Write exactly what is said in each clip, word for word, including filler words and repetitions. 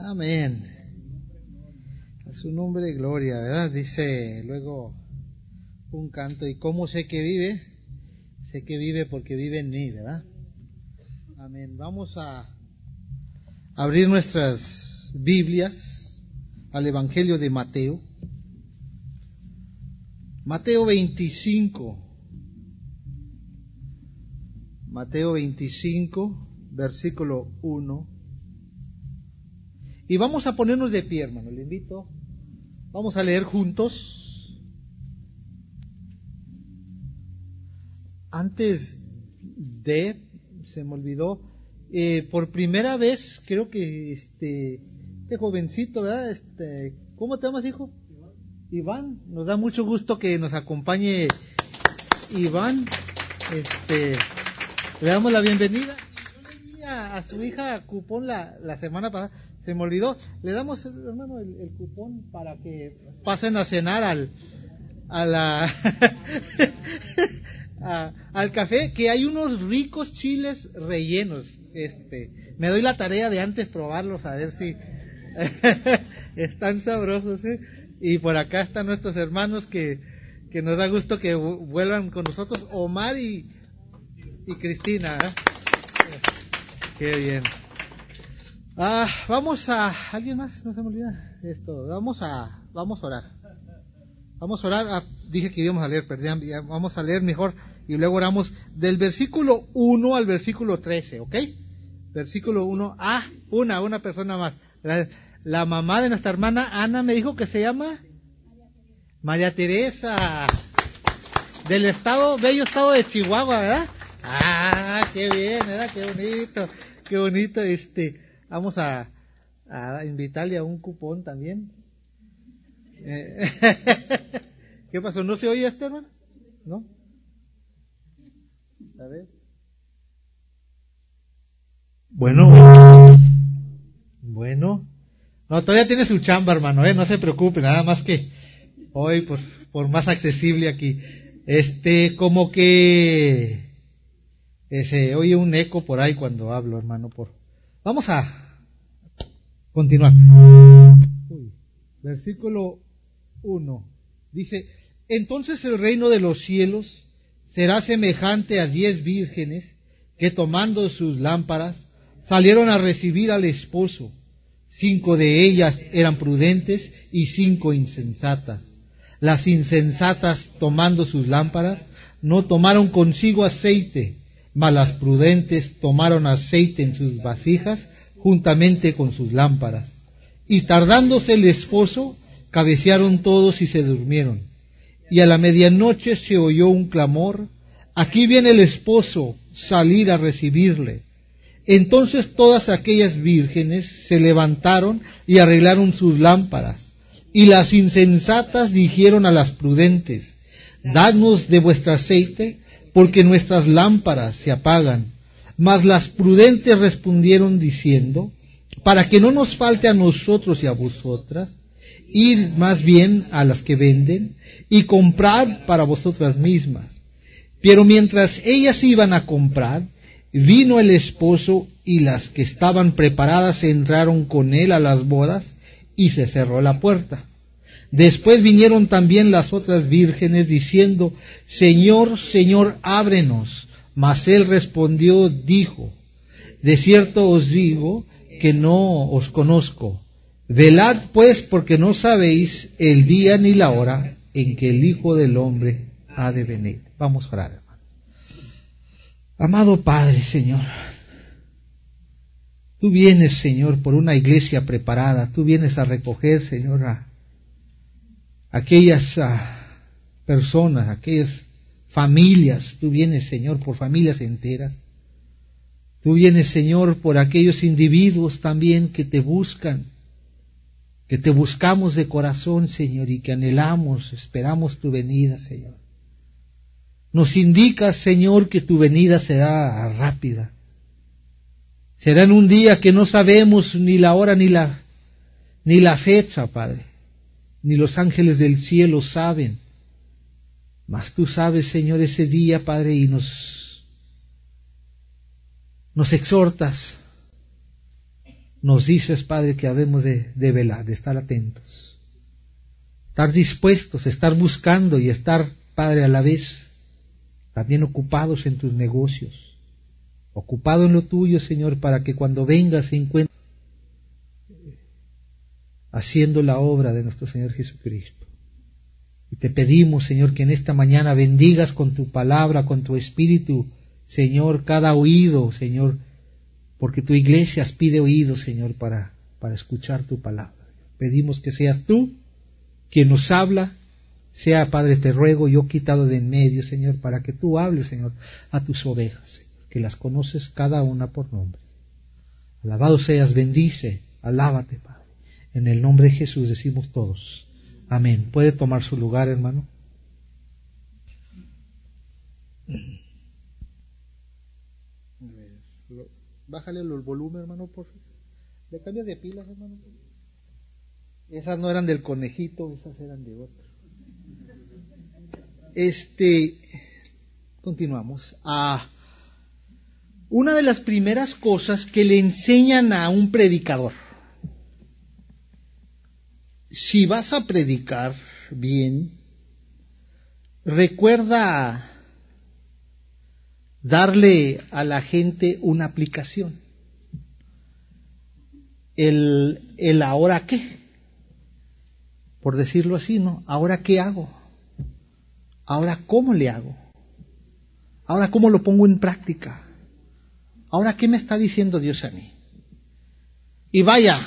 Amén. A su nombre, gloria, ¿verdad? Dice luego un canto, ¿y cómo sé que vive? Sé que vive porque vive en mí, ¿verdad? Amén. Vamos a abrir nuestras Biblias al Evangelio de Mateo. Mateo veinticinco. Mateo veinticinco, versículo uno. Y vamos a ponernos de pie, hermano, le invito. Vamos a leer juntos. Antes de, se me olvidó, eh, por primera vez, creo que este, este jovencito, ¿verdad? Este, ¿cómo te llamas, hijo? Iván. Nos da mucho gusto que nos acompañe Iván. Este, le damos la bienvenida. Yo le di a, a su hija cupón la, la semana pasada. Se me olvidó. Le damos, hermano, el, el cupón para que pasen a cenar al a la a, al café, que hay unos ricos chiles rellenos. Este, me doy la tarea de antes probarlos a ver si están sabrosos, ¿eh? Y por acá están nuestros hermanos que que nos da gusto que vuelvan con nosotros, Omar y y Cristina, ¿eh? Qué bien. Ah, vamos a, ¿alguien más? No se me olvida esto. Vamos a, vamos a orar. Vamos a orar. Ah, dije que íbamos a leer, perdón. Vamos a leer mejor y luego oramos del versículo uno al versículo trece, ¿ok? Versículo uno. Ah, una, una persona más. La, la mamá de nuestra hermana Ana me dijo que se llama María Teresa, del estado, bello estado de Chihuahua, ¿verdad? Ah, qué bien, ¿verdad? Qué bonito, qué bonito, este. Vamos a, a invitarle a un cupón también. Eh, ¿Qué pasó? ¿No se oye este, hermano? ¿No? A ver. Bueno. Bueno. No, todavía tiene su chamba, hermano, ¿eh? No se preocupe, nada más que hoy, por, por más accesible aquí. Este, como que eh, se oye un eco por ahí cuando hablo, hermano. Por Vamos a continuar. Uy. Versículo uno. Dice, entonces el reino de los cielos será semejante a diez vírgenes que tomando sus lámparas salieron a recibir al esposo. Cinco de ellas eran prudentes y cinco insensatas. Las insensatas, tomando sus lámparas, no tomaron consigo aceite, mas las prudentes tomaron aceite en sus vasijas juntamente con sus lámparas. Y tardándose el esposo, cabecearon todos y se durmieron. Y a la medianoche se oyó un clamor: aquí viene el esposo, salid a recibirle. Entonces todas aquellas vírgenes se levantaron y arreglaron sus lámparas. Y las insensatas dijeron a las prudentes: dadnos de vuestro aceite, porque nuestras lámparas se apagan. Mas las prudentes respondieron diciendo: para que no nos falte a nosotros y a vosotras, id más bien a las que venden y comprad para vosotras mismas. Pero mientras ellas iban a comprar, vino el esposo, y las que estaban preparadas entraron con él a las bodas, y se cerró la puerta. Después vinieron también las otras vírgenes diciendo: Señor, Señor, ábrenos. Mas él respondió, dijo: de cierto os digo que no os conozco. Velad pues, porque no sabéis el día ni la hora en que el Hijo del Hombre ha de venir. Vamos a orar, hermano. Amado Padre, Señor, tú vienes, Señor, por una iglesia preparada. Tú vienes a recoger, Señor, a aquellas a personas, aquellas familias. Tú vienes, Señor, por familias enteras. Tú vienes, Señor, por aquellos individuos también que te buscan, que te buscamos de corazón, Señor, y que anhelamos, esperamos tu venida, Señor. Nos indicas, Señor, que tu venida será rápida. Será en un día que no sabemos ni la hora ni la, ni la fecha, Padre. Ni los ángeles del cielo saben. Mas tú sabes, Señor, ese día, Padre, y nos, nos exhortas nos dices, Padre, que habemos de, de velar, de estar atentos, estar dispuestos, estar buscando y estar, Padre, a la vez también ocupados en tus negocios, ocupado en lo tuyo, Señor, para que cuando vengas se encuentre haciendo la obra de nuestro Señor Jesucristo. Y te pedimos, Señor, que en esta mañana bendigas con tu palabra, con tu espíritu, Señor, cada oído, Señor, porque tu iglesia pide oído, Señor, para, para escuchar tu palabra. Pedimos que seas tú quien nos habla, sea, Padre, te ruego, yo quitado de en medio, Señor, para que tú hables, Señor, a tus ovejas, Señor, que las conoces cada una por nombre. Alabado seas, bendice, alábate, Padre. En el nombre de Jesús decimos todos. Amén. ¿Puede tomar su lugar, hermano? Bájale el volumen, hermano, por favor. ¿Le cambia de pilas, hermano? Esas no eran del conejito, esas eran de otro. Este, continuamos. Ah, una de las primeras cosas que le enseñan a un predicador. Si vas a predicar bien, recuerda darle a la gente una aplicación. El, el ahora qué, por decirlo así, ¿no? ¿Ahora qué hago? ¿Ahora cómo le hago? ¿Ahora cómo lo pongo en práctica? ¿Ahora qué me está diciendo Dios a mí? Y vaya,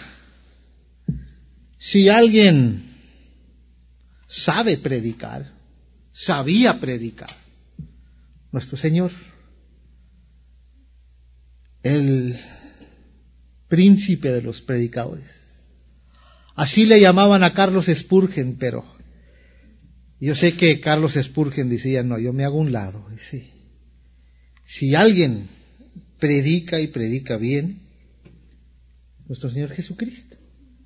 si alguien sabe predicar, sabía predicar, nuestro Señor, el príncipe de los predicadores. Así le llamaban a Carlos Spurgeon, pero yo sé que Carlos Spurgeon decía, no, yo me hago un lado. Sí. Si alguien predica y predica bien, nuestro Señor Jesucristo.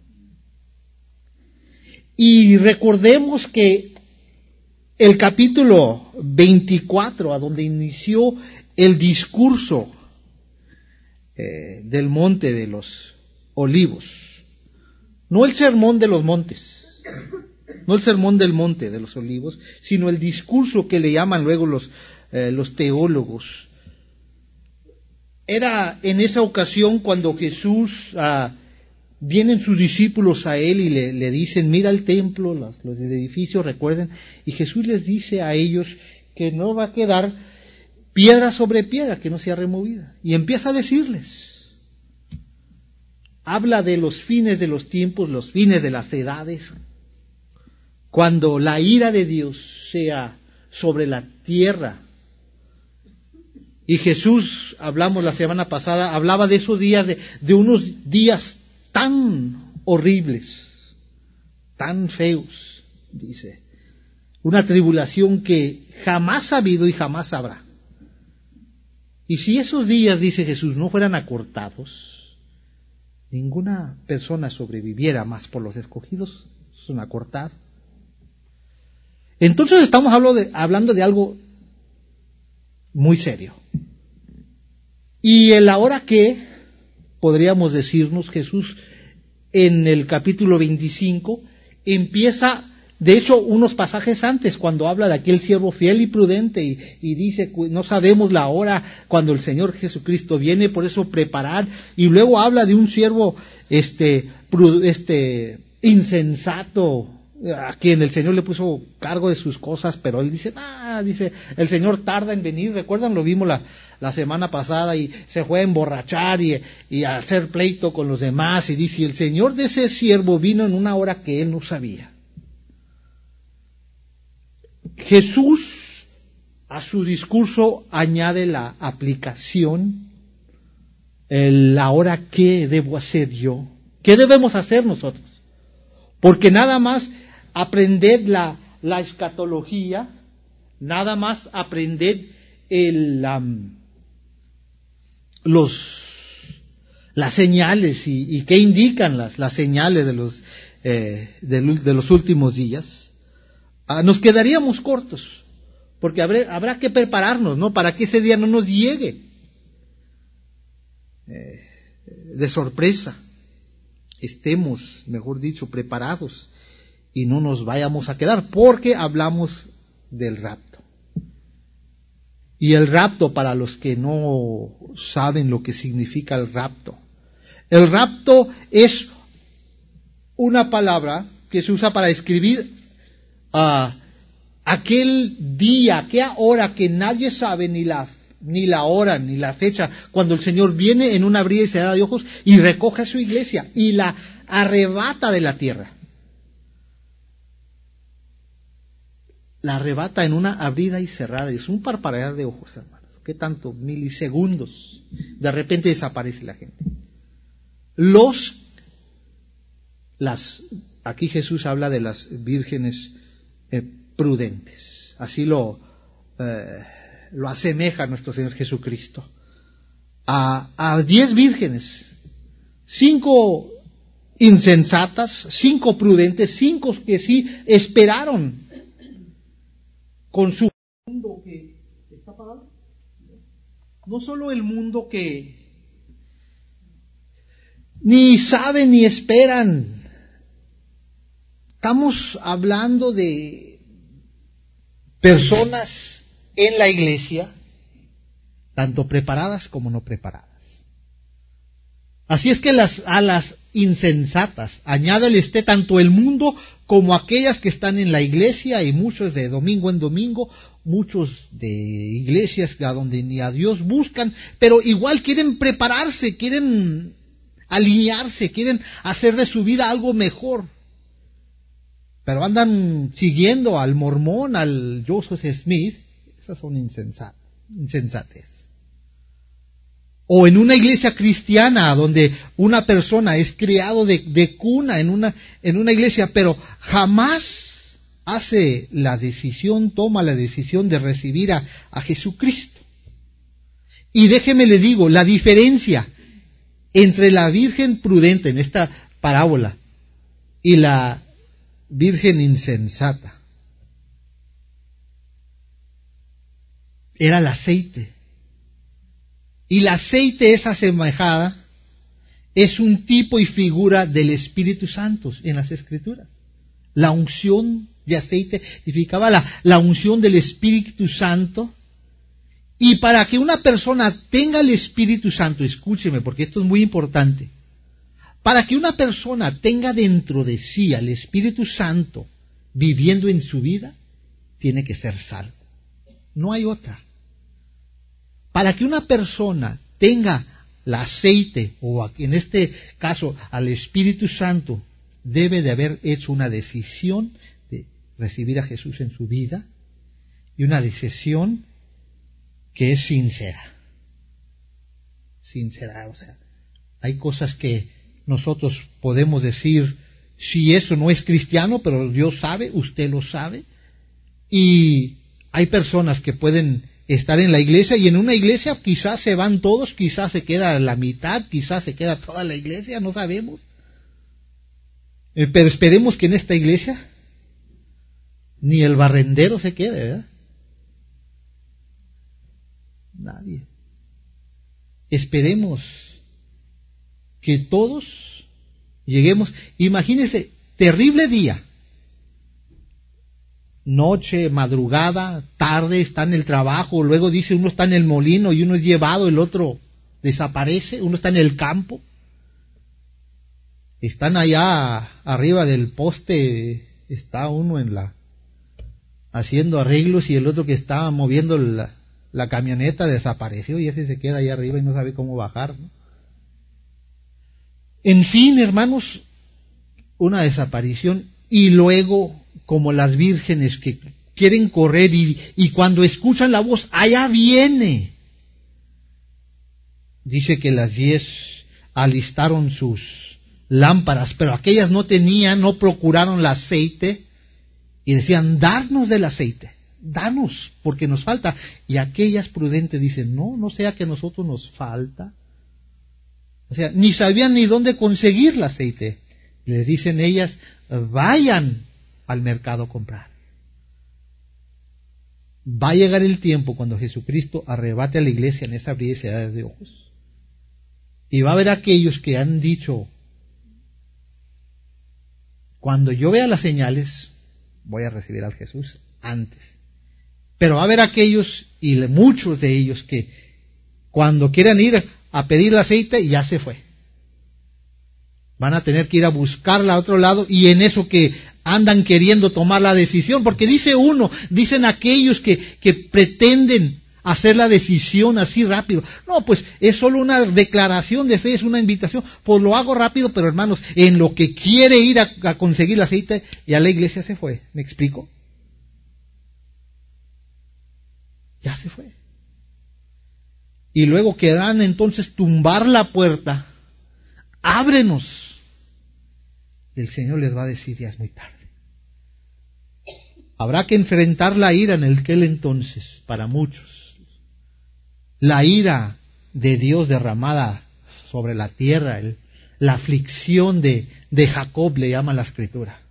Y recordemos que el capítulo veinticuatro, a donde inició el discurso eh, del monte de los olivos, no el sermón de los montes, no el sermón del monte de los olivos, sino el discurso que le llaman luego los, eh, los teólogos. Era en esa ocasión cuando Jesús... Ah, vienen sus discípulos a él y le, le dicen, mira el templo, los, los edificios, recuerden, y Jesús les dice a ellos que no va a quedar piedra sobre piedra que no sea removida. Y empieza a decirles, habla de los fines de los tiempos, los fines de las edades, cuando la ira de Dios sea sobre la tierra. Y Jesús, hablamos la semana pasada, hablaba de esos días, de, de unos días tan horribles, tan feos, dice, una tribulación que jamás ha habido y jamás habrá. Y si esos días, dice Jesús, no fueran acortados, ninguna persona sobreviviera más por los escogidos, son acortar. Entonces estamos hablando de, hablando de algo muy serio. Y el ahora que podríamos decirnos, Jesús en el capítulo veinticinco empieza, de hecho, unos pasajes antes, cuando habla de aquel siervo fiel y prudente y, y dice, no sabemos la hora cuando el Señor Jesucristo viene, por eso preparar, y luego habla de un siervo este, este insensato, a quien el Señor le puso cargo de sus cosas, pero él dice, ah, dice, el Señor tarda en venir, recuerdan, lo vimos la, la semana pasada, y se fue a emborrachar y, y a hacer pleito con los demás, y dice, el Señor de ese siervo vino en una hora que él no sabía. Jesús a su discurso añade la aplicación, el ahora qué debo hacer yo, qué debemos hacer nosotros, porque nada más aprender la, la escatología, nada más aprender el, um, los, las señales y, y qué indican las, las señales de los, eh, de, de los últimos días, uh, nos quedaríamos cortos, porque habrá, habrá que prepararnos, ¿no? Para que ese día no nos llegue eh, de sorpresa. estemos, mejor dicho, preparados y no nos vayamos a quedar, porque hablamos del rapto. Y el rapto, para los que no saben lo que significa el rapto, el rapto es una palabra que se usa para describir uh, aquel día, aquella hora que nadie sabe, ni la, ni la hora, ni la fecha, cuando el Señor viene en una abrir y cerrada de ojos y recoge a su iglesia y la arrebata de la tierra. La arrebata en una abrida y cerrada, es un parpadear de ojos, hermanos. ¿Qué tanto? Milisegundos. De repente desaparece la gente. Los, las, aquí Jesús habla de las vírgenes eh, prudentes. Así lo, eh, lo asemeja nuestro Señor Jesucristo. A, a diez vírgenes, cinco insensatas, cinco prudentes, cinco que sí esperaron con su mundo que está apagado. No solo el mundo que ni saben ni esperan. Estamos hablando de personas en la iglesia, tanto preparadas como no preparadas. Así es que las, a las insensatas, añádale esté tanto el mundo como aquellas que están en la iglesia, y muchos de domingo en domingo, muchos de iglesias a donde ni a Dios buscan, pero igual quieren prepararse, quieren alinearse, quieren hacer de su vida algo mejor. Pero andan siguiendo al mormón, al Joseph Smith. Esas son insensat, insensatez. O en una iglesia cristiana donde una persona es criado de, de cuna en una, en una iglesia, pero jamás hace la decisión, toma la decisión de recibir a, a Jesucristo. Y déjeme le digo, la diferencia entre la virgen prudente en esta parábola y la virgen insensata era el aceite. Y el aceite es asemejada, es un tipo y figura del Espíritu Santo en las Escrituras. La unción de aceite significaba la, la unción del Espíritu Santo. Y para que una persona tenga el Espíritu Santo, escúcheme porque esto es muy importante, para que una persona tenga dentro de sí al Espíritu Santo viviendo en su vida, tiene que ser salvo. No hay otra. Para que una persona tenga el aceite, o en este caso al Espíritu Santo, debe de haber hecho una decisión de recibir a Jesús en su vida, y una decisión que es sincera. Sincera, o sea, hay cosas que nosotros podemos decir, si eso no es cristiano, pero Dios sabe, usted lo sabe, y hay personas que pueden estar en la iglesia, y en una iglesia quizás se van todos, quizás se queda la mitad, quizás se queda toda la iglesia, no sabemos. Eh, pero esperemos que en esta iglesia ni el barrendero se quede, ¿verdad? Nadie. Esperemos que todos lleguemos. Imagínense, terrible día. Noche, madrugada, tarde, está en el trabajo, luego dice uno está en el molino y uno es llevado, el otro desaparece, uno está en el campo. Están allá arriba del poste, está uno en la haciendo arreglos, y el otro que estaba moviendo la, la camioneta desapareció, y ese se queda ahí arriba y no sabe cómo bajar, ¿no? En fin, hermanos, una desaparición, y luego como las vírgenes que quieren correr y, y cuando escuchan la voz, allá viene. Dice que las diez alistaron sus lámparas, pero aquellas no tenían, no procuraron el aceite, y decían, darnos del aceite, danos, porque nos falta. Y aquellas prudentes dicen, no, no sea que a nosotros nos falta. O sea, ni sabían ni dónde conseguir el aceite. Y les dicen ellas, vayan al mercado a comprar. Va a llegar el tiempo cuando Jesucristo arrebate a la iglesia en esa abrir y cerrar de ojos. Y va a haber aquellos que han dicho, Cuando yo vea las señales, voy a recibir al Jesús antes. Pero va a haber aquellos, y muchos de ellos, que cuando quieran ir a pedir el aceite, ya se fue. Van a tener que ir a buscarla a otro lado, y en eso que andan queriendo tomar la decisión, porque dice uno, dicen aquellos que, que pretenden hacer la decisión así rápido. No, pues es solo una declaración de fe, es una invitación. Pues lo hago rápido, pero hermanos, en lo que quiere ir a, a conseguir el aceite, ya la iglesia se fue. ¿Me explico? Ya se fue. Y luego querrán entonces tumbar la puerta. Ábrenos. Y el Señor les va a decir, ya es muy tarde. Habrá que enfrentar la ira en aquel entonces, para muchos. La ira de Dios derramada sobre la tierra, el, la aflicción de, de Jacob le llama la Escritura.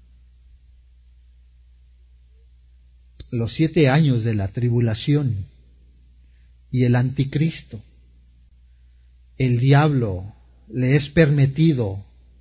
Los siete años de la tribulación y el anticristo. El diablo le es permitido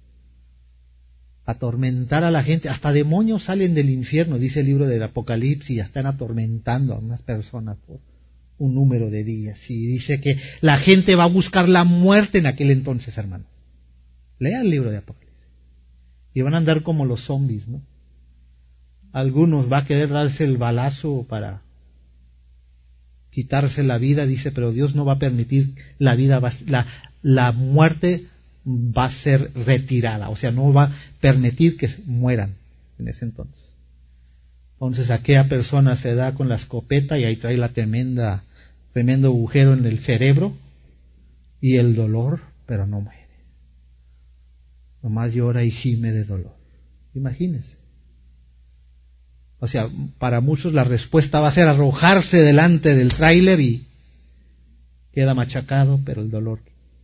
atormentar a la gente. Hasta demonios salen del infierno, dice el libro del Apocalipsis, y están atormentando a unas personas por un número de días. Y dice que la gente va a buscar la muerte en aquel entonces, hermano. Lea el libro de Apocalipsis. Y van a andar como los zombies, ¿no? Algunos va a querer darse el balazo para quitarse la vida, dice, pero Dios no va a permitir la vida, va, la, la muerte va a ser retirada, o sea, no va a permitir que mueran en ese entonces. Entonces aquella persona se da con la escopeta y ahí trae la tremenda, tremendo agujero en el cerebro y el dolor, pero no muere. Nomás llora y gime de dolor. Imagínense. O sea, para muchos la respuesta va a ser arrojarse delante del tráiler y queda machacado, pero el dolor.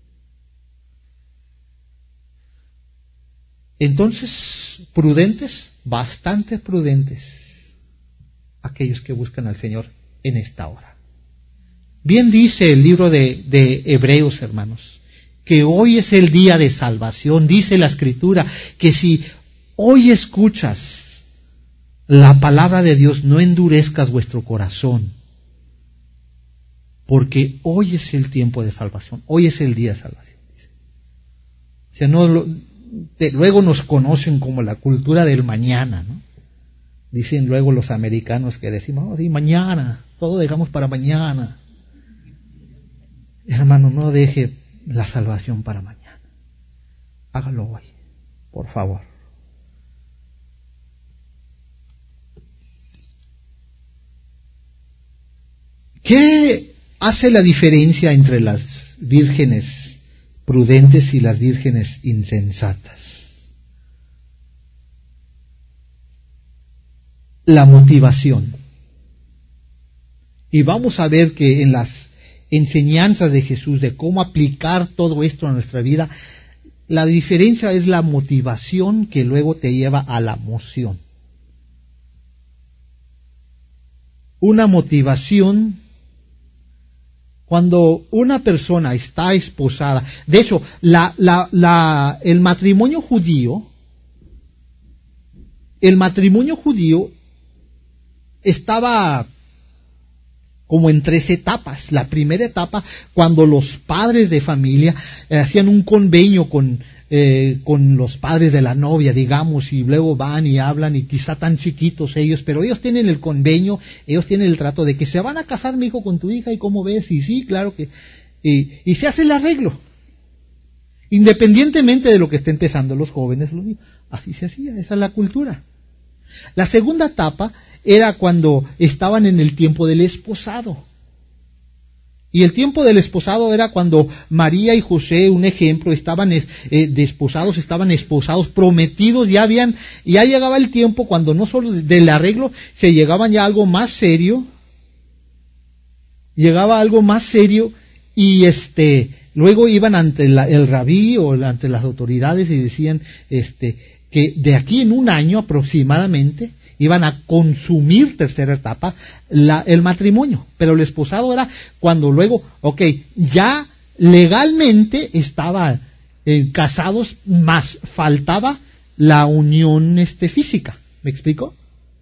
Entonces, prudentes, bastante prudentes, aquellos que buscan al Señor en esta hora. Bien dice el libro de, de Hebreos, hermanos, que hoy es el día de salvación. Dice la Escritura que si hoy escuchas la palabra de Dios, no endurezcas vuestro corazón, porque hoy es el tiempo de salvación, hoy es el día de salvación. Dice. O sea, no lo, de, luego nos conocen como la cultura del mañana, ¿no? Dicen luego los americanos que decimos, oh, sí, mañana, todo dejamos para mañana. Hermano, no deje la salvación para mañana. Hágalo hoy, por favor. ¿Qué hace la diferencia entre las vírgenes prudentes y las vírgenes insensatas? La motivación. Y vamos a ver que en las enseñanzas de Jesús de cómo aplicar todo esto a nuestra vida, la diferencia es la motivación que luego te lleva a la moción. Una motivación. Cuando una persona está esposada, de hecho, la, la, la, el matrimonio judío, el matrimonio judío estaba como en tres etapas. La primera etapa, cuando los padres de familia eh, hacían un convenio con, eh, con los padres de la novia, digamos, y luego van y hablan, y quizá tan chiquitos ellos, pero ellos tienen el convenio, ellos tienen el trato de que se van a casar, mi hijo, con tu hija, y cómo ves, y sí, claro que, y, y se hace el arreglo, independientemente de lo que estén pensando los jóvenes, los niños. Así se hacía, esa es la cultura. La segunda etapa era cuando estaban en el tiempo del esposado. Y el tiempo del esposado era cuando María y José, un ejemplo, estaban eh, desposados, estaban esposados, prometidos, ya habían, ya llegaba el tiempo cuando no solo del arreglo, se llegaban ya a algo más serio, llegaba algo más serio, y este, luego iban ante la, el rabí o ante las autoridades y decían, este, que de aquí en un año aproximadamente iban a consumir, tercera etapa, la, el matrimonio. Pero el esposado era cuando luego, ok, ya legalmente estaban eh, casados, más faltaba la unión este, física. ¿Me explico?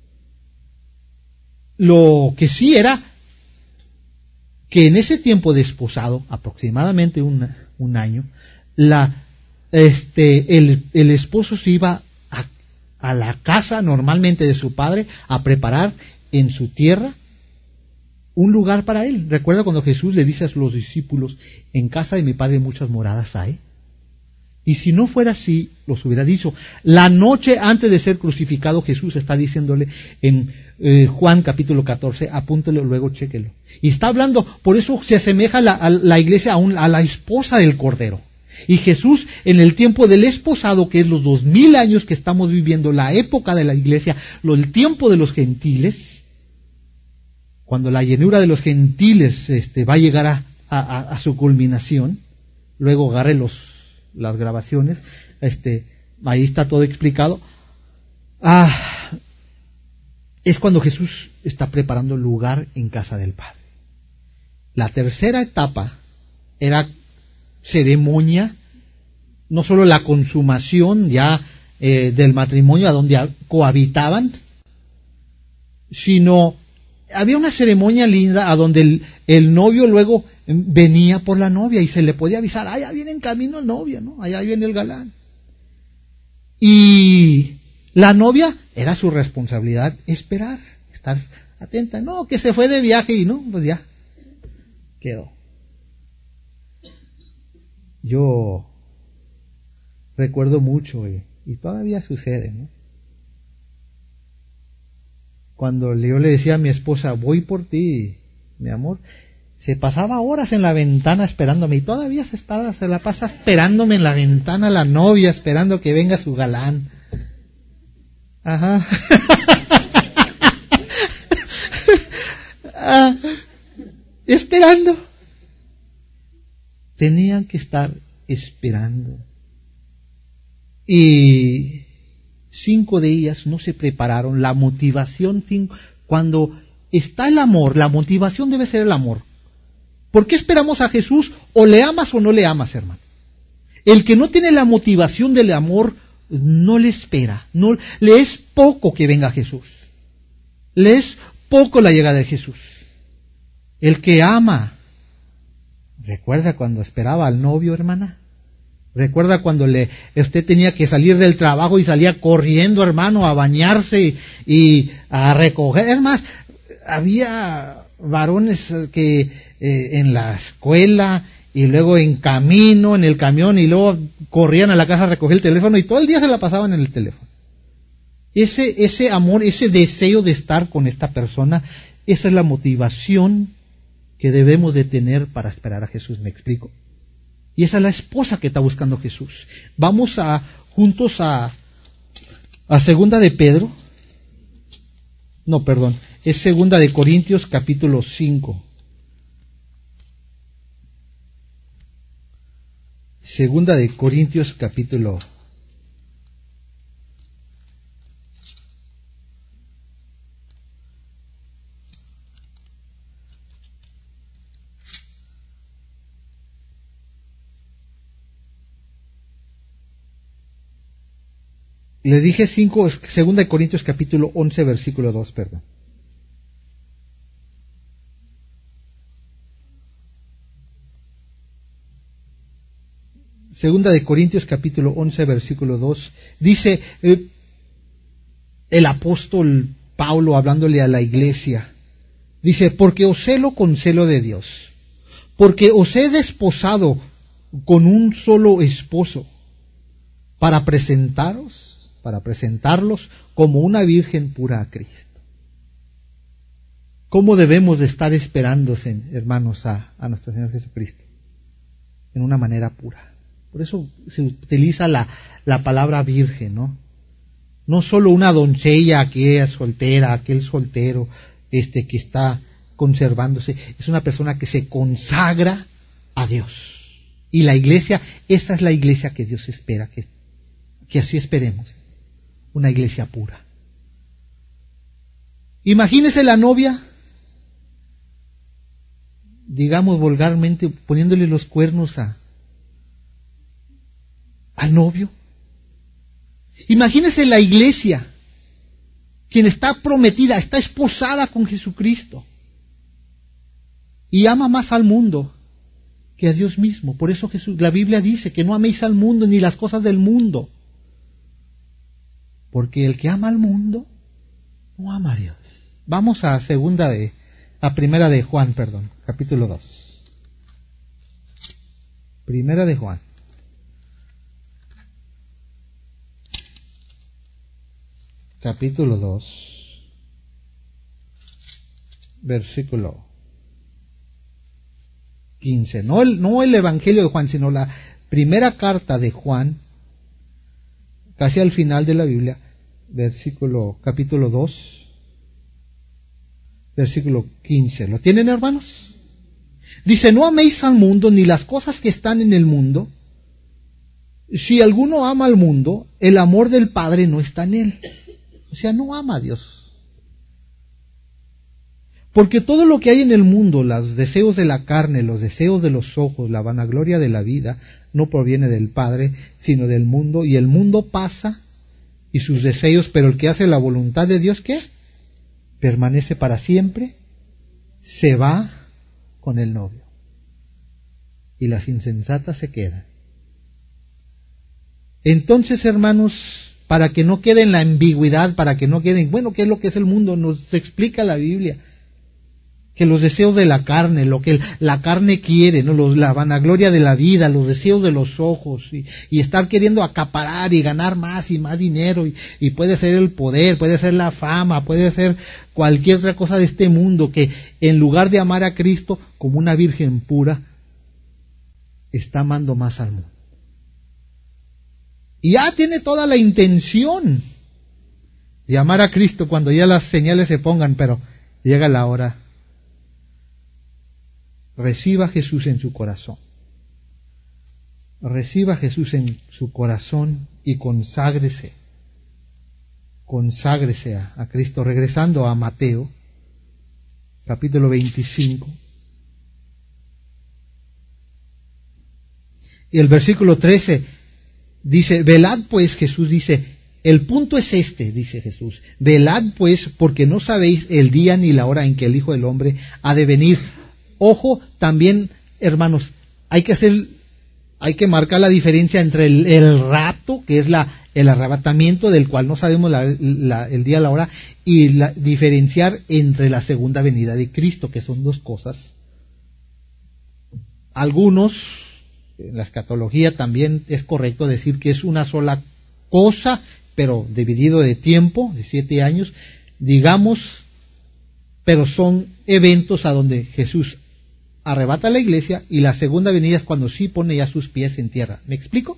Lo que sí era que en ese tiempo desposado, aproximadamente un, un año, la, este, el, el esposo se iba a, a la casa normalmente de su padre a preparar en su tierra un lugar para él. Recuerda cuando Jesús le dice a los discípulos, en casa de mi padre muchas moradas hay. Y si no fuera así, los hubiera dicho. La noche antes de ser crucificado, Jesús está diciéndole en eh, Juan capítulo catorce, apúntelo luego, chéquelo. Y está hablando, por eso se asemeja la, a la iglesia a, un, a la esposa del Cordero. Y Jesús, en el tiempo del esposado, que es los dos mil años que estamos viviendo, la época de la iglesia, lo, el tiempo de los gentiles, cuando la llenura de los gentiles este, va a llegar a, a, a su culminación, luego agarre los las grabaciones, este, ahí está todo explicado. Ah, es cuando Jesús está preparando lugar en casa del Padre. La tercera etapa era ceremonia, no solo la consumación ya eh, del matrimonio a donde cohabitaban, sino había una ceremonia linda a donde el, el novio luego venía por la novia y se le podía avisar, allá viene en camino el novio, ¿no? Allá viene el galán. Y la novia era su responsabilidad esperar, estar atenta. No, que se fue de viaje y no, pues ya quedó. Yo recuerdo mucho y, y todavía sucede, ¿no? Cuando yo le decía a mi esposa, voy por ti, mi amor, se pasaba horas en la ventana esperándome y todavía se, está, se la pasa esperándome en la ventana la novia, esperando que venga su galán. Ajá. ah, esperando. Tenían que estar esperando. Y cinco de ellas no se prepararon. La motivación, cinco, cuando está el amor, la motivación debe ser el amor. ¿Por qué esperamos a Jesús? O le amas o no le amas, hermano. El que no tiene la motivación del amor no le espera, no, le es poco que venga Jesús. Le es poco la llegada de Jesús. El que ama, ¿recuerda cuando esperaba al novio, hermana? ¿Recuerda cuando le, usted tenía que salir del trabajo y salía corriendo, hermano, a bañarse y, y a recoger? Es más, había varones que eh, en la escuela y luego en camino, en el camión, y luego corrían a la casa a recoger el teléfono y todo el día se la pasaban en el teléfono. Ese, ese amor, ese deseo de estar con esta persona, esa es la motivación que debemos de tener para esperar a Jesús, ¿me explico? Y esa es la esposa que está buscando Jesús. Vamos a juntos a, a segunda de Pedro. No, perdón, es segunda de Corintios capítulo cinco. Segunda de Corintios capítulo Les dije cinco, segunda de Corintios capítulo once, versículo dos, perdón. Segunda de Corintios capítulo once, versículo dos, dice eh, el apóstol Pablo hablándole a la iglesia, dice, porque os celo con celo de Dios, porque os he desposado con un solo esposo, para presentaros, para presentarlos como una virgen pura a Cristo. ¿Cómo debemos de estar esperándose, hermanos, a, a nuestro Señor Jesucristo? En una manera pura. Por eso se utiliza la, la palabra virgen, ¿no? No solo una doncella, aquella soltera, aquel soltero, este que está conservándose, es una persona que se consagra a Dios. Y la iglesia, esa es la iglesia que Dios espera, que, que así esperemos. Una iglesia pura. Imagínese la novia, digamos vulgarmente, poniéndole los cuernos a, al novio. Imagínese la iglesia, quien está prometida, está esposada con Jesucristo, y ama más al mundo que a Dios mismo. Por eso Jesús, la Biblia dice que no améis al mundo ni las cosas del mundo, porque el que ama al mundo no ama a Dios. Vamos a segunda de, a primera de Juan, perdón, capítulo dos. Primera de Juan. Capítulo dos, versículo quince. No el, no el Evangelio de Juan, sino la primera carta de Juan, casi al final de la Biblia, versículo, capítulo dos, versículo quince. ¿Lo tienen, hermanos? Dice, no améis al mundo ni las cosas que están en el mundo. Si alguno ama al mundo, el amor del Padre no está en él. O sea, no ama a Dios. Porque todo lo que hay en el mundo, los deseos de la carne, los deseos de los ojos, la vanagloria de la vida, no proviene del Padre, sino del mundo. Y el mundo pasa y sus deseos, pero el que hace la voluntad de Dios, ¿qué? Permanece para siempre, se va con el novio. Y las insensatas se quedan. Entonces, hermanos, para que no quede en la ambigüedad, para que no queden, bueno, ¿qué es lo que es el mundo? Nos explica la Biblia que los deseos de la carne, lo que la carne quiere, ¿no? Los, la vanagloria de la vida, los deseos de los ojos, y, y estar queriendo acaparar y ganar más y más dinero, y, y puede ser el poder, puede ser la fama, puede ser cualquier otra cosa de este mundo, que en lugar de amar a Cristo como una virgen pura, está amando más al mundo. Y ya tiene toda la intención de amar a Cristo cuando ya las señales se pongan, pero llega la hora. Reciba a Jesús en su corazón. Reciba a Jesús en su corazón y conságrese. Conságrese a, a Cristo. Regresando a Mateo, capítulo veinticinco. Y el versículo trece dice, velad pues, Jesús dice, el punto es este, dice Jesús, velad pues, porque no sabéis el día ni la hora en que el Hijo del Hombre ha de venir. Ojo, también, hermanos, hay que hacer, hay que marcar la diferencia entre el, el rapto, que es la, el arrebatamiento del cual no sabemos la, la, el día, la hora, y la, diferenciar entre la segunda venida de Cristo, que son dos cosas. Algunos, en la escatología también es correcto decir que es una sola cosa, pero dividido de tiempo, de siete años, digamos, pero son eventos a donde Jesús arrebata a la iglesia, y la segunda venida es cuando sí pone ya sus pies en tierra. ¿Me explico?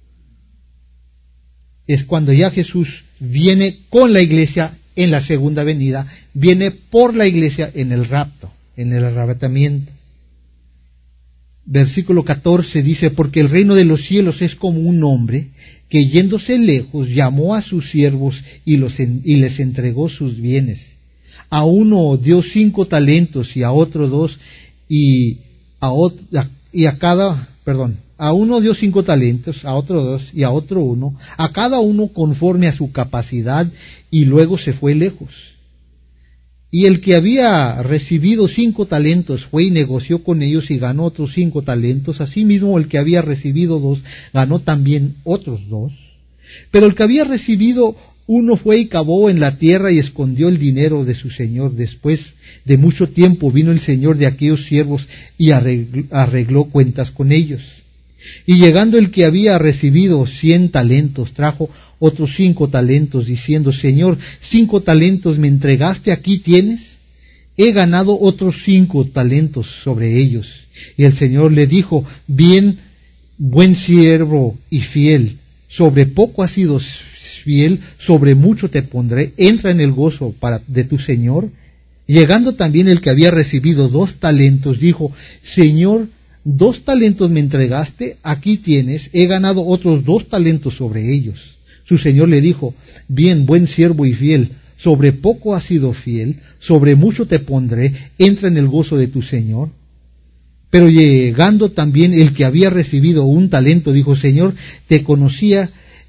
Es cuando ya Jesús viene con la iglesia en la segunda venida, viene por la iglesia en el rapto, en el arrebatamiento. Versículo catorce dice, porque el reino de los cielos es como un hombre que yéndose lejos llamó a sus siervos y, los en, y les entregó sus bienes. A uno dio cinco talentos y a otro dos y a otro, y a cada, perdón, a uno dio cinco talentos, a otro dos y a otro uno, a cada uno conforme a su capacidad, y luego se fue lejos. Y el que había recibido cinco talentos fue y negoció con ellos y ganó otros cinco talentos. Asimismo, el que había recibido dos ganó también otros dos. Pero el que había recibido uno fue y cavó en la tierra y escondió el dinero de su señor. Después de mucho tiempo vino el señor de aquellos siervos y arregló, arregló cuentas con ellos. Y llegando el que había recibido cien talentos, trajo otros cinco talentos, diciendo, Señor, cinco talentos me entregaste, aquí tienes, he ganado otros cinco talentos sobre ellos. Y el Señor le dijo, bien, buen siervo y fiel, sobre poco has sido fiel, sobre mucho te pondré, entra en el gozo para, de tu Señor. Llegando también el que había recibido dos talentos, dijo, Señor, dos talentos me entregaste, aquí tienes, he ganado otros dos talentos sobre ellos. Su señor le dijo, bien, buen siervo y fiel, sobre poco has sido fiel, sobre mucho te pondré, entra en el gozo de tu señor. Pero llegando también el que había recibido un talento, dijo, Señor, te conocía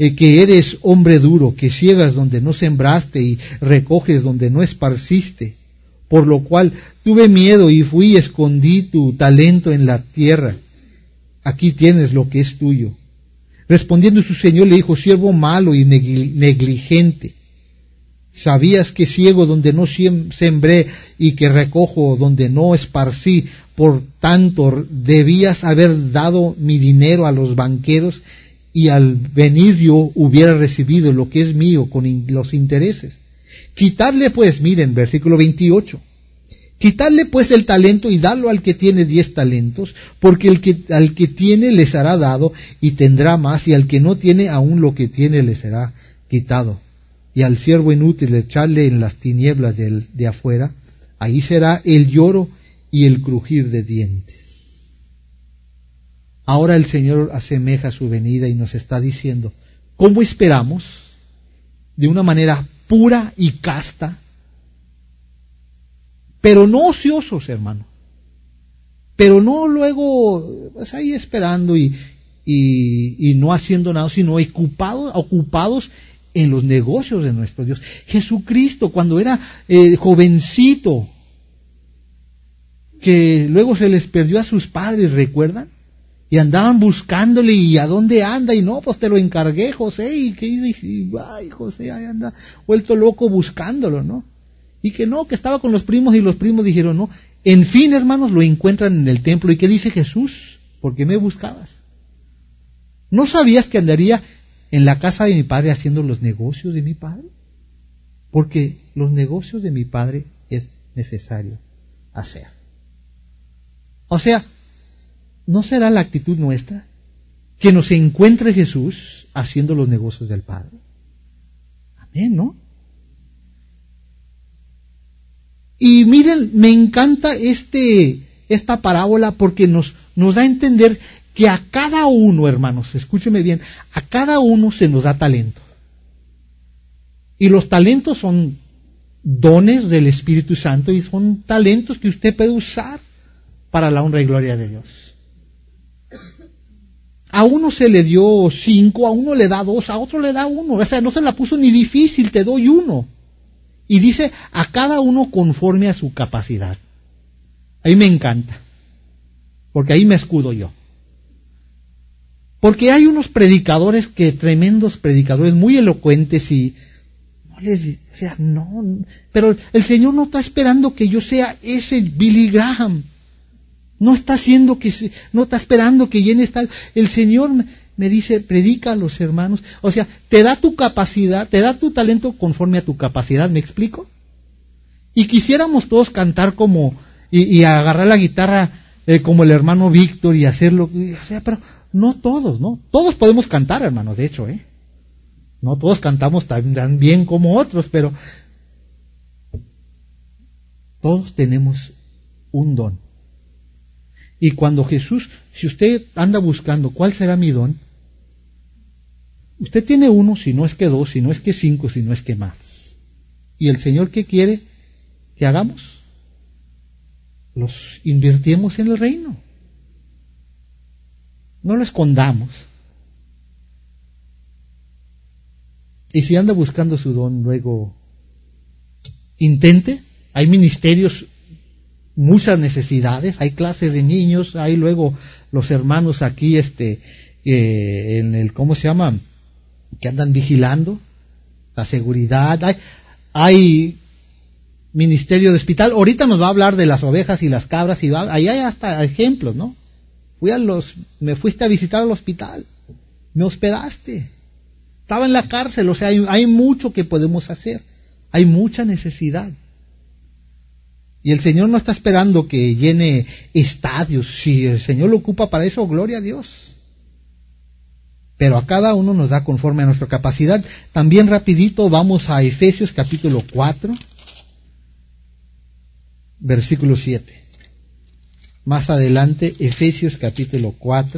eh, que eres hombre duro, que ciegas donde no sembraste y recoges donde no esparciste. Por lo cual tuve miedo y fui y escondí tu talento en la tierra. Aquí tienes lo que es tuyo. Respondiendo su señor le dijo, siervo malo y negligente, ¿sabías que ciego donde no sembré y que recojo donde no esparcí? Por tanto, debías haber dado mi dinero a los banqueros y al venir yo hubiera recibido lo que es mío con in- los intereses. Quitadle pues, miren, versículo veintiocho, quitadle pues el talento y darlo al que tiene diez talentos, porque el que, al que tiene le será dado y tendrá más, y al que no tiene aún lo que tiene le será quitado. Y al siervo inútil echarle en las tinieblas de, de afuera, ahí será el lloro y el crujir de dientes. Ahora el Señor asemeja su venida y nos está diciendo, ¿cómo esperamos? De una manera pura y casta, pero no ociosos, hermano, pero no luego pues ahí esperando y, y, y no haciendo nada, sino ocupados, ocupados en los negocios de nuestro Dios. Jesucristo, cuando era eh, jovencito, que luego se les perdió a sus padres, ¿recuerdan? Y andaban buscándole, y ¿a dónde anda? Y no, pues te lo encargué, José, y que y, ay, José ahí anda vuelto loco buscándolo, ¿no? Y que no, que estaba con los primos, y los primos dijeron, no, en fin, hermanos, lo encuentran en el templo. ¿Y qué dice Jesús? ¿Por qué me buscabas? ¿No sabías que andaría en la casa de mi padre haciendo los negocios de mi padre? Porque los negocios de mi padre es necesario hacer. O sea, ¿no será la actitud nuestra que nos encuentre Jesús haciendo los negocios del Padre? Amén, ¿no? Y miren, me encanta este, esta parábola porque nos, nos da a entender que a cada uno, hermanos, escúcheme bien, a cada uno se nos da talento. Y los talentos son dones del Espíritu Santo y son talentos que usted puede usar para la honra y gloria de Dios. A uno se le dio cinco, a uno le da dos, a otro le da uno. O sea, no se la puso ni difícil, te doy uno. Y dice, a cada uno conforme a su capacidad. Ahí me encanta, porque ahí me escudo yo. Porque hay unos predicadores que, tremendos predicadores, muy elocuentes y... no les, o sea, no, pero el Señor no está esperando que yo sea ese Billy Graham. No está haciendo que, no está esperando que llene tal. El Señor me dice, predica a los hermanos. O sea, te da tu capacidad, te da tu talento conforme a tu capacidad, ¿me explico? Y quisiéramos todos cantar como, y, y agarrar la guitarra eh, como el hermano Víctor y hacerlo, o sea, pero no todos, ¿no? Todos podemos cantar, hermanos, de hecho, ¿eh? No todos cantamos tan, tan bien como otros, pero todos tenemos un don. Y cuando Jesús, si usted anda buscando cuál será mi don, usted tiene uno, si no es que dos, si no es que cinco, si no es que más. ¿Y el Señor qué quiere que hagamos? Los invirtiemos en el reino. No lo escondamos. Y si anda buscando su don, luego intente. Hay ministerios, muchas necesidades, hay clases de niños, hay luego los hermanos aquí, este, eh, en el, ¿cómo se llama? Que andan vigilando la seguridad, hay, hay ministerio de hospital. Ahorita nos va a hablar de las ovejas y las cabras y va, ahí hay hasta ejemplos, ¿no? Fui a los, me fuiste a visitar al hospital, me hospedaste, estaba en la cárcel, o sea, hay, hay mucho que podemos hacer, hay mucha necesidad. Y el Señor no está esperando que llene estadios. Si el Señor lo ocupa para eso, gloria a Dios. Pero a cada uno nos da conforme a nuestra capacidad. También rapidito vamos a Efesios capítulo cuatro, versículo siete. Más adelante, Efesios capítulo cuatro.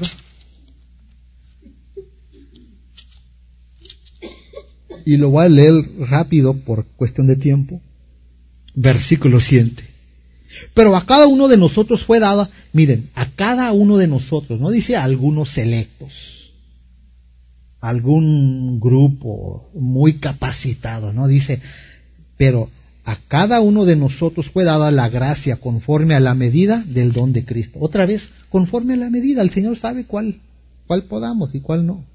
Y lo voy a leer rápido por cuestión de tiempo. Versículo siete. Pero a cada uno de nosotros fue dada, miren, a cada uno de nosotros, no dice a algunos selectos, algún grupo muy capacitado, ¿no? Dice, pero a cada uno de nosotros fue dada la gracia conforme a la medida del don de Cristo. Otra vez, conforme a la medida, el Señor sabe cuál, cuál podamos y cuál no.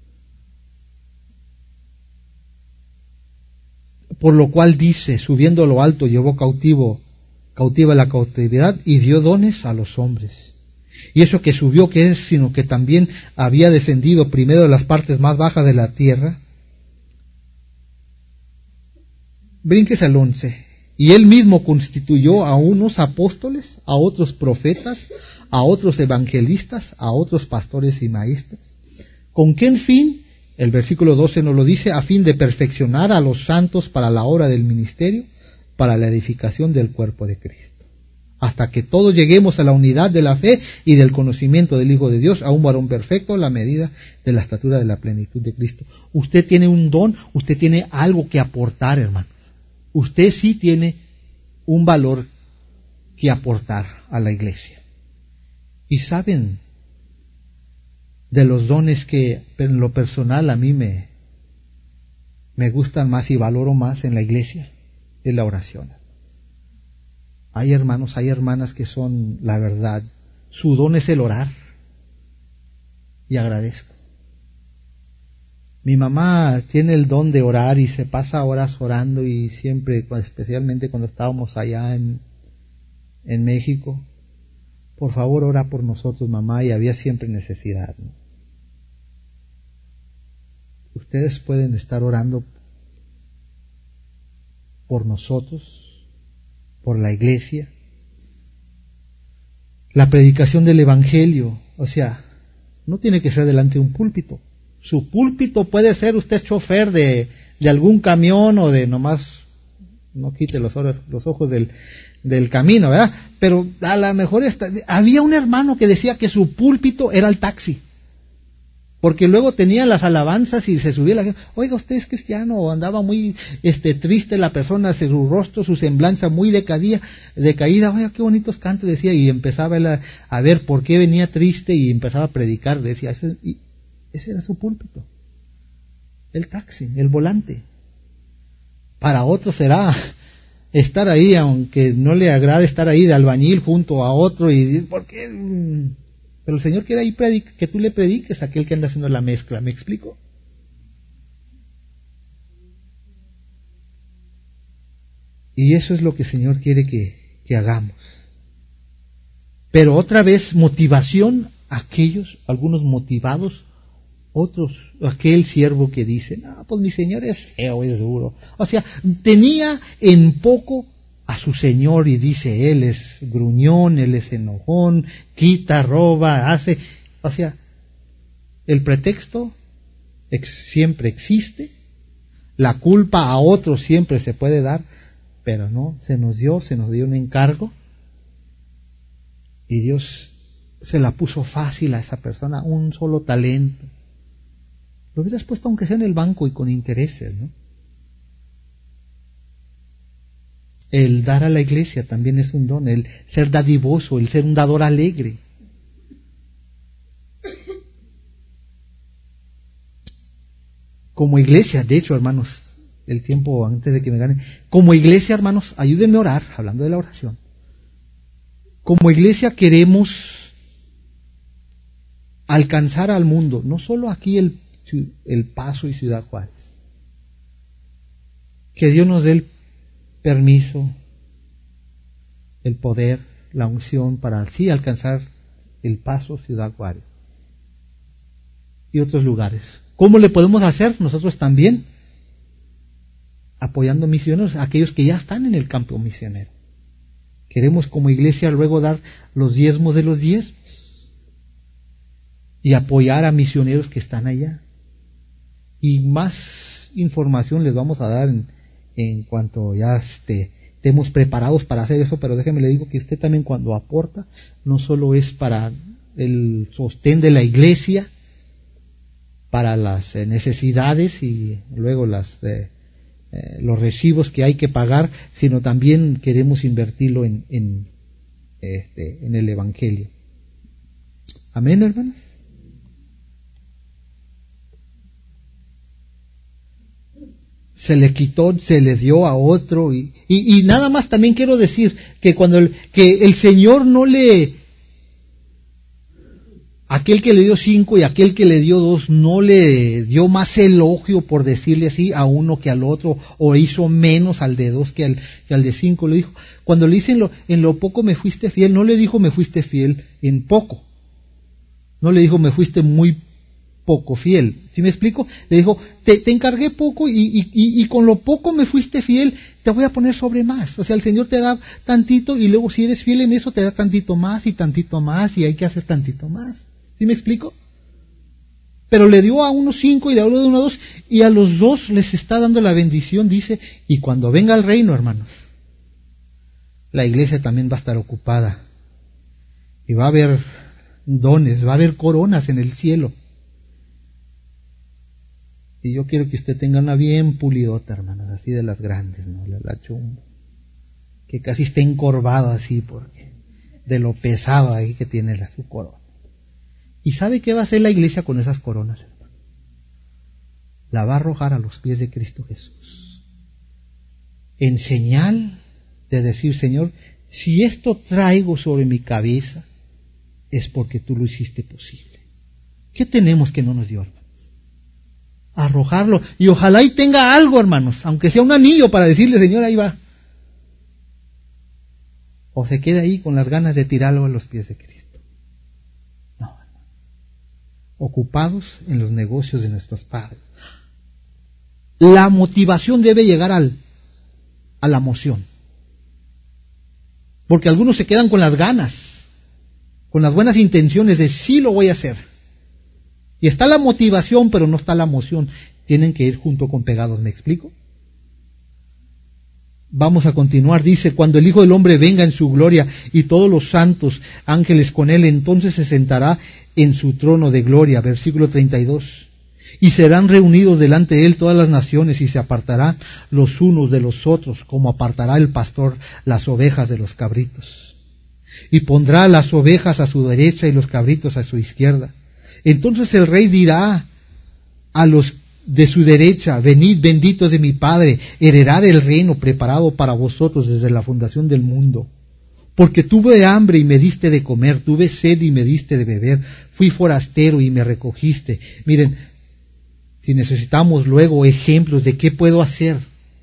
Por lo cual dice, subiendo a lo alto, llevó cautivo, cautiva la cautividad y dio dones a los hombres. Y eso que subió, que es, sino que también había descendido primero de las partes más bajas de la tierra. Brinques al once. Y él mismo constituyó a unos apóstoles, a otros profetas, a otros evangelistas, a otros pastores y maestros. ¿Con qué fin? El versículo doce nos lo dice, a fin de perfeccionar a los santos para la obra del ministerio, para la edificación del cuerpo de Cristo. Hasta que todos lleguemos a la unidad de la fe y del conocimiento del Hijo de Dios, a un varón perfecto, a la medida de la estatura de la plenitud de Cristo. Usted tiene un don, usted tiene algo que aportar, hermano. Usted sí tiene un valor que aportar a la iglesia. Y saben, de los dones que en lo personal a mí me, me gustan más y valoro más en la iglesia, es la oración. Hay hermanos, hay hermanas que son, la verdad, su don es el orar. Y agradezco. Mi mamá tiene el don de orar y se pasa horas orando y siempre, especialmente cuando estábamos allá en, en México, por favor ora por nosotros, mamá, y había siempre necesidad, ¿no? Ustedes pueden estar orando por nosotros, por la iglesia, la predicación del Evangelio, o sea, no tiene que ser delante de un púlpito. Su púlpito puede ser usted chofer de, de algún camión o de nomás, no quite los ojos, los ojos del, del camino, ¿verdad? Pero a lo mejor está, había un hermano que decía que su púlpito era el taxi. Porque luego tenía las alabanzas y se subía la gente, oiga, usted es cristiano, o andaba muy este triste la persona, su rostro, su semblanza muy decadía, decaída, oiga, qué bonitos cantos, decía, y empezaba él a, a ver por qué venía triste y empezaba a predicar, decía, ese, y ese era su púlpito, el taxi, el volante. Para otro será estar ahí, aunque no le agrade estar ahí de albañil junto a otro, y ¿por qué? Pero el Señor quiere ahí predica, que tú le prediques a aquel que anda haciendo la mezcla, ¿me explico? Y eso es lo que el Señor quiere que, que hagamos. Pero otra vez, motivación a aquellos, algunos motivados, otros, aquel siervo que dice, no, pues mi Señor es feo, es duro. O sea, tenía en poco a su Señor y dice, Él es gruñón, Él es enojón, quita, roba, hace. O sea, el pretexto ex- siempre existe, la culpa a otros siempre se puede dar, pero no, se nos dio, se nos dio un encargo y Dios se la puso fácil a esa persona, un solo talento. Lo hubieras puesto aunque sea en el banco y con intereses, ¿no? El dar a la iglesia también es un don, el ser dadivoso, el ser un dador alegre. Como iglesia, de hecho, hermanos, el tiempo antes de que me gane, como iglesia, hermanos, ayúdenme a orar, hablando de la oración. Como iglesia queremos alcanzar al mundo, no solo aquí el, el Paso y Ciudad Juárez. Que Dios nos dé el permiso, el poder, la unción para así alcanzar el Paso, Ciudad Juárez y otros lugares. ¿Cómo le podemos hacer? Nosotros también apoyando misioneros, aquellos que ya están en el campo misionero. Queremos como iglesia luego dar los diezmos de los diezmos y apoyar a misioneros que están allá. Y más información les vamos a dar en, en cuanto ya este, estemos preparados para hacer eso, pero déjeme le digo que usted también cuando aporta, no solo es para el sostén de la iglesia, para las eh, necesidades y luego las eh, eh, los recibos que hay que pagar, sino también queremos invertirlo en, en, este, en el Evangelio. Amén, hermanos. se le quitó, se le dio a otro. Y, y, y nada más también quiero decir que cuando el, que el Señor no le, aquel que le dio cinco y aquel que le dio dos, no le dio más elogio, por decirle así, a uno que al otro, o hizo menos al de dos que al, que al de cinco. Le dijo, cuando le dice en lo, en lo poco me fuiste fiel, no le dijo me fuiste fiel en poco. No le dijo me fuiste muy poco fiel. ¿Sí me explico? Le dijo, te, te encargué poco y, y, y, y con lo poco me fuiste fiel, te voy a poner sobre más. O sea, el Señor te da tantito y luego si eres fiel en eso te da tantito más y tantito más y hay que hacer tantito más. ¿Sí me explico? Pero le dio a unos cinco y le habló de uno a dos y a los dos les está dando la bendición, dice, y cuando venga el reino, hermanos, la iglesia también va a estar ocupada y va a haber dones, va a haber coronas en el cielo. Y yo quiero que usted tenga una bien pulidota, hermanos, así de las grandes, ¿no? La, la chumbo. Que casi esté encorvado así, porque de lo pesado ahí que tiene la, su corona. ¿Y sabe qué va a hacer la iglesia con esas coronas, hermano? La va a arrojar a los pies de Cristo Jesús. En señal de decir, Señor, si esto traigo sobre mi cabeza, es porque tú lo hiciste posible. ¿Qué tenemos que no nos dio, hermano? Arrojarlo, y ojalá y tenga algo, hermanos, aunque sea un anillo para decirle, Señor, ahí va. O se queda ahí con las ganas de tirarlo a los pies de Cristo. No, hermano. Ocupados en los negocios de nuestros padres. La motivación debe llegar al, a la emoción. Porque algunos se quedan con las ganas, con las buenas intenciones de sí lo voy a hacer. Y está la motivación, pero no está la emoción. Tienen que ir junto con pegados, ¿me explico? Vamos a continuar, dice, cuando el Hijo del Hombre venga en su gloria y todos los santos ángeles con él, entonces se sentará en su trono de gloria, versículo treinta y dos. Y serán reunidos delante de él todas las naciones y se apartarán los unos de los otros, como apartará el pastor las ovejas de los cabritos. Y pondrá las ovejas a su derecha y los cabritos a su izquierda. Entonces el rey dirá a los de su derecha, venid benditos de mi Padre, heredad el reino preparado para vosotros desde la fundación del mundo. Porque tuve hambre y me diste de comer, tuve sed y me diste de beber, fui forastero y me recogiste. Miren, si necesitamos luego ejemplos de qué puedo hacer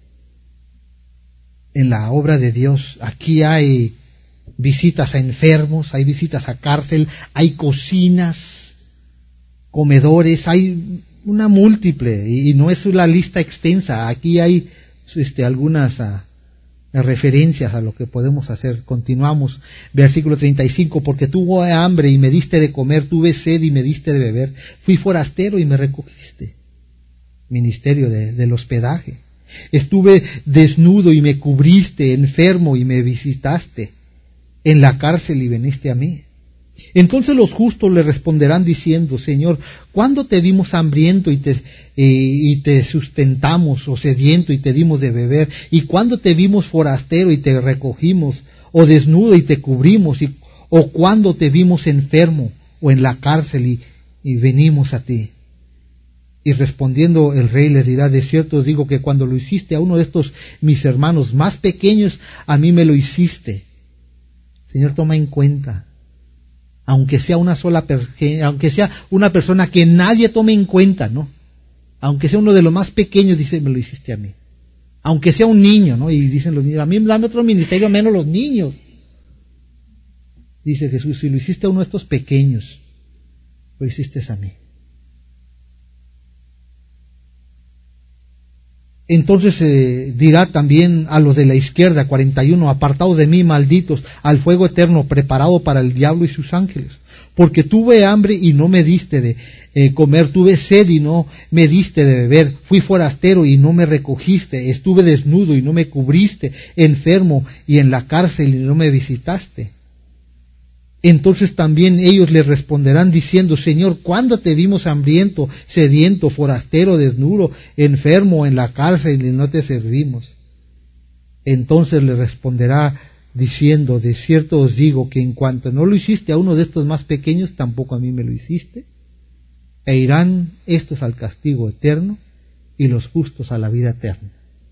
en la obra de Dios, aquí hay visitas a enfermos, hay visitas a cárcel, hay cocinas, comedores, hay una múltiple, y no es la lista extensa, aquí hay este, algunas a, a referencias a lo que podemos hacer. Continuamos, versículo treinta y cinco, porque tuve hambre y me diste de comer, tuve sed y me diste de beber, fui forastero y me recogiste. Ministerio de, del hospedaje. Estuve desnudo y me cubriste, enfermo y me visitaste, en la cárcel y viniste a mí. Entonces los justos le responderán diciendo, Señor, ¿cuándo te vimos hambriento y te, eh, y te sustentamos, o sediento y te dimos de beber? ¿Y cuándo te vimos forastero y te recogimos, o desnudo y te cubrimos? Y, ¿o cuándo te vimos enfermo o en la cárcel y, y venimos a ti? Y respondiendo el rey les dirá, de cierto os digo que cuando lo hiciste a uno de estos mis hermanos más pequeños, a mí me lo hiciste. Señor, toma en cuenta, aunque sea una sola persona, aunque sea una persona que nadie tome en cuenta, ¿no? Aunque sea uno de los más pequeños, dice, me lo hiciste a mí. Aunque sea un niño, ¿no? Y dicen los niños, a mí dame otro ministerio, menos los niños. Dice Jesús, si lo hiciste a uno de estos pequeños, lo hiciste a mí. Entonces eh, dirá también a los de la izquierda, cuarenta y uno, apartados de mí, malditos, al fuego eterno preparado para el diablo y sus ángeles. Porque tuve hambre y no me diste de eh, comer, tuve sed y no me diste de beber, fui forastero y no me recogiste, estuve desnudo y no me cubriste, enfermo y en la cárcel y no me visitaste. Entonces también ellos le responderán diciendo, Señor, ¿cuándo te vimos hambriento, sediento, forastero, desnudo, enfermo, en la cárcel y no te servimos? Entonces le responderá diciendo, de cierto os digo que en cuanto no lo hiciste a uno de estos más pequeños, tampoco a mí me lo hiciste. E irán estos al castigo eterno y los justos a la vida eterna.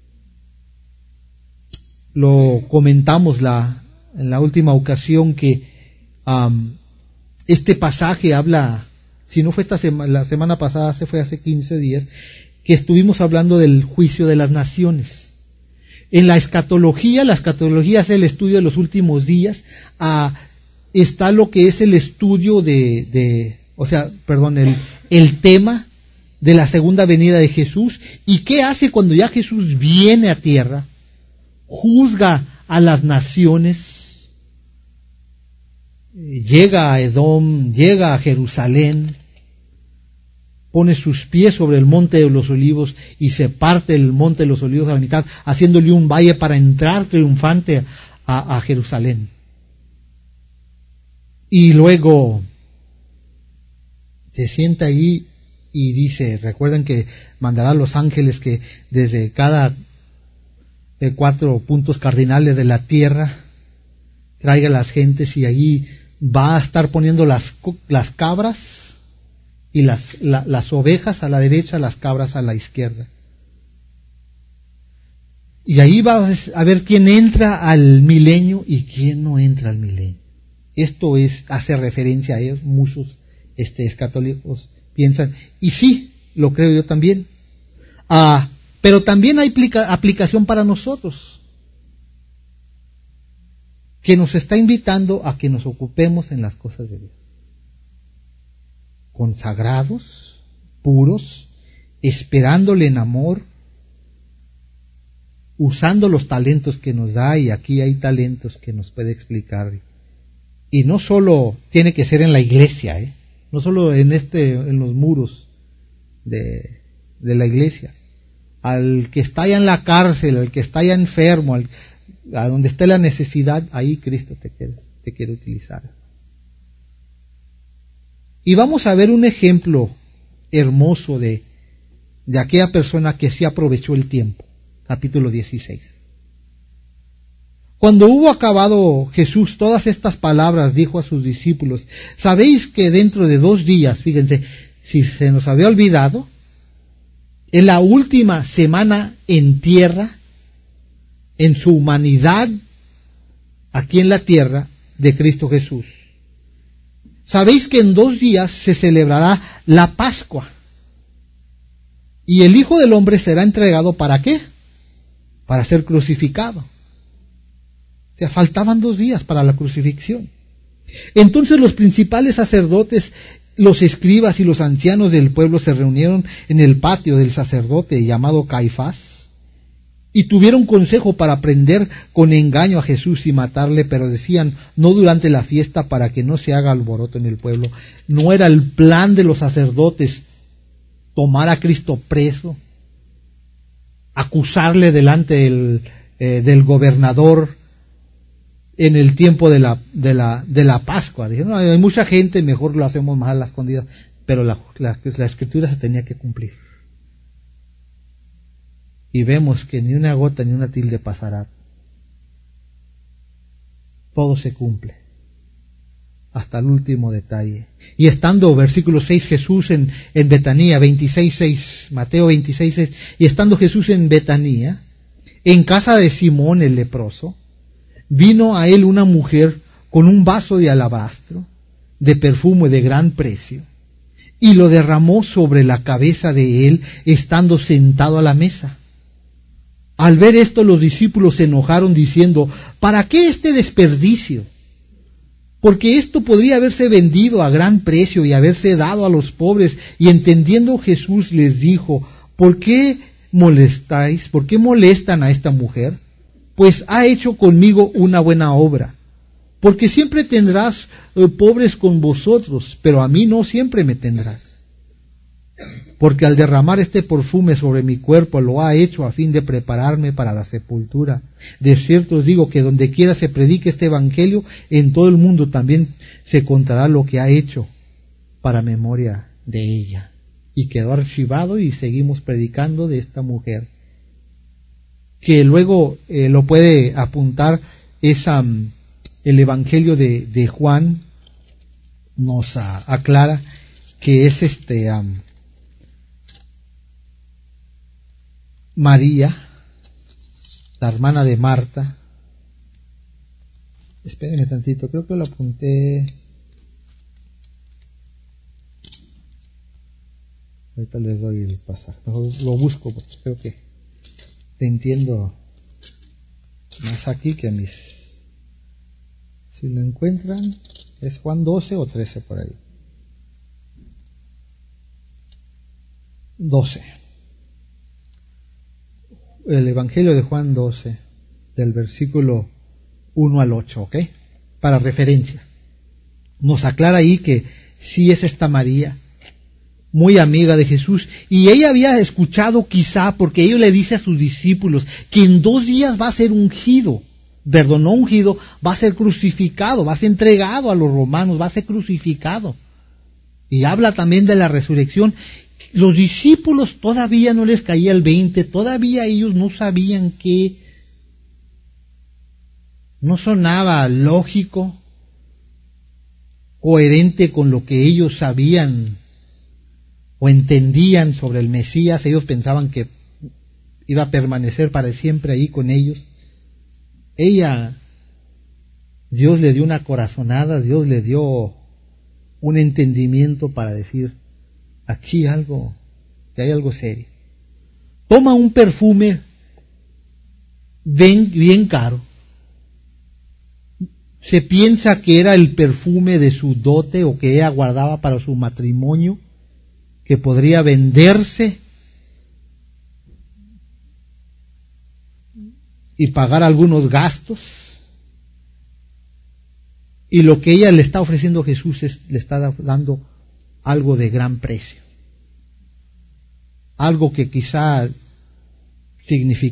Lo comentamos la, en la última ocasión que um, este pasaje habla, si no fue esta semana, la semana pasada, se fue hace quince días, que estuvimos hablando del juicio de las naciones. En la escatología, la escatología es el estudio de los últimos días, uh, está lo que es el estudio de, de o sea, perdón, el, el tema de la segunda venida de Jesús, y qué hace cuando ya Jesús viene a tierra, juzga a las naciones, llega a Edom, llega a Jerusalén, pone sus pies sobre el monte de los olivos y se parte el monte de los olivos a la mitad, haciéndole un valle para entrar triunfante a, a Jerusalén. Y luego se sienta allí y dice, recuerden que mandará a los ángeles que desde cada eh, cuatro puntos cardinales de la tierra traiga a las gentes, y allí va a estar poniendo las, las cabras y las, la, las ovejas a la derecha, las cabras a la izquierda. Y ahí va a ver quién entra al milenio y quién no entra al milenio. Esto es, hace referencia a ellos, muchos este, escatólicos piensan, y sí, lo creo yo también. Ah, pero también hay aplica, aplicación para nosotros, que nos está invitando a que nos ocupemos en las cosas de Dios. Consagrados, puros, esperándole en amor, usando los talentos que nos da, y aquí hay talentos que nos puede explicar. Y no solo tiene que ser en la iglesia, ¿eh? no solo en este, en los muros de, de la iglesia. Al que está allá en la cárcel, al que está allá enfermo, al, a donde esté la necesidad, ahí Cristo te quiere, te quiere utilizar. Y vamos a ver un ejemplo hermoso de, de aquella persona que sí aprovechó el tiempo. Capítulo dieciséis. Cuando hubo acabado Jesús todas estas palabras, dijo a sus discípulos, ¿sabéis que dentro de dos días, fíjense, si se nos había olvidado, en la última semana en tierra, en su humanidad, aquí en la tierra, de Cristo Jesús? Sabéis que en dos días se celebrará la Pascua, y el Hijo del Hombre será entregado, ¿para qué? Para ser crucificado. O sea, faltaban dos días para la crucifixión. Entonces los principales sacerdotes, los escribas y los ancianos del pueblo se reunieron en el patio del sacerdote llamado Caifás, y tuvieron consejo para prender con engaño a Jesús y matarle, pero decían, no durante la fiesta, para que no se haga alboroto en el pueblo. No era el plan de los sacerdotes tomar a Cristo preso, acusarle delante del, eh, del gobernador en el tiempo de la, de la, de la Pascua. Dijeron, no, hay mucha gente, mejor lo hacemos más a las escondidas, pero la, la, la escritura se tenía que cumplir. Y vemos que ni una gota ni una tilde pasará. Todo se cumple, hasta el último detalle. Y estando, versículo seis, Jesús en, en Betanía, veintiséis seis, Mateo veintiséis seis, y estando Jesús en Betanía, en casa de Simón el leproso, vino a él una mujer con un vaso de alabastro, de perfume de gran precio, y lo derramó sobre la cabeza de él, estando sentado a la mesa. Al ver esto, los discípulos se enojaron diciendo, ¿para qué este desperdicio? Porque esto podría haberse vendido a gran precio y haberse dado a los pobres. Y entendiendo Jesús les dijo, ¿por qué molestáis? ¿Por qué molestan a esta mujer? Pues ha hecho conmigo una buena obra. Porque siempre tendrás eh, pobres con vosotros, pero a mí no siempre me tendrás. Porque al derramar este perfume sobre mi cuerpo lo ha hecho a fin de prepararme para la sepultura. De cierto os digo que donde quiera se predique este evangelio, en todo el mundo también se contará lo que ha hecho para memoria de ella. Y quedó archivado, y seguimos predicando de esta mujer, que luego eh, lo puede apuntar, es um, el evangelio de, de Juan, nos uh, aclara que es este... Um, María, la hermana de Marta. Espérenme tantito, creo que lo apunté. Ahorita les doy el pasaje. Mejor lo busco porque creo que te entiendo más aquí que a mis. Si lo encuentran, es Juan doce o trece por ahí. doce. El Evangelio de Juan doce, del versículo uno al ocho, ¿ok? Para referencia. Nos aclara ahí que sí es esta María, muy amiga de Jesús, y ella había escuchado quizá, porque ella le dice a sus discípulos, que en dos días va a ser ungido, perdón, no ungido, va a ser crucificado, va a ser entregado a los romanos, va a ser crucificado. Y habla también de la resurrección. Los discípulos todavía no les caía el veinte, todavía ellos no sabían que no sonaba lógico, coherente con lo que ellos sabían o entendían sobre el Mesías. Ellos pensaban que iba a permanecer para siempre ahí con ellos. Ella, Dios le dio una corazonada, Dios le dio un entendimiento para decir, aquí algo, que hay algo serio. Toma un perfume bien, bien caro. Se piensa que era el perfume de su dote o que ella guardaba para su matrimonio, que podría venderse y pagar algunos gastos. Y lo que ella le está ofreciendo a Jesús es, le está dando algo de gran precio. Algo que quizá significa